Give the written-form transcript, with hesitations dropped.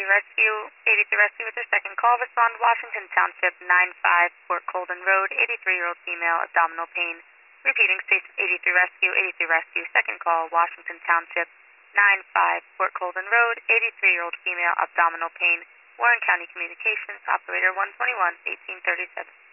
Rescue, 83 Rescue with their second call. Respond Washington Township 95 Fort Colden Road, 83-year-old female, abdominal pain. Repeating, Station 83 Rescue, 83 Rescue, second call, Washington Township 95 Fort Colden Road, 83-year-old female, abdominal pain. Warren County Communications, Operator 121, 1837.